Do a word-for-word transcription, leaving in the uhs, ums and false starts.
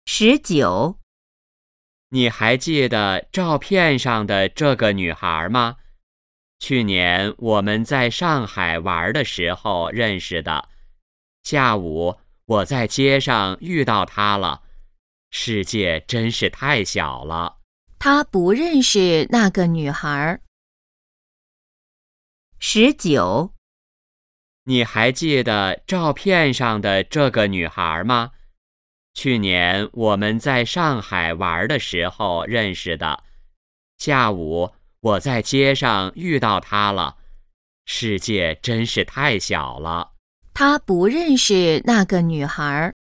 十九， 你还记得照片上的这个女孩吗？去年我们在上海玩的时候认识的。下午我在街上遇到她了。世界真是太小了。 他不认识那个女孩。十九， 你还记得照片上的这个女孩吗？去年我们在上海玩的时候认识的。下午我在街上遇到她了。世界真是太小了。 他不认识那个女孩。